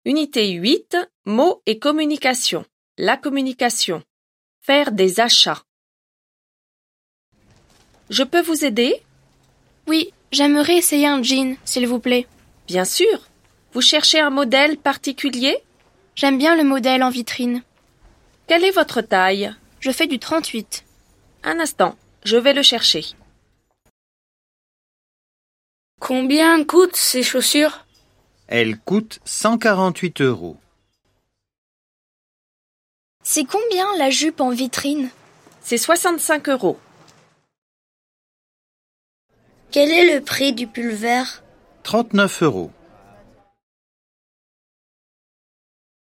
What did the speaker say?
Unité 8, mots et communication. La communication. Faire des achats. Je peux vous aider? Oui, j'aimerais essayer un jean, s'il vous plaît. Bien sûr. Vous cherchez un modèle particulier? J'aime bien le modèle en vitrine. Quelle est votre taille? Je fais du 38. Un instant, je vais le chercher. Combien coûtent ces chaussures? Elles coûtent 148 €. C'est combien la jupe en vitrine? C'est 65 €. Quel est le prix du pull vert? 39 €.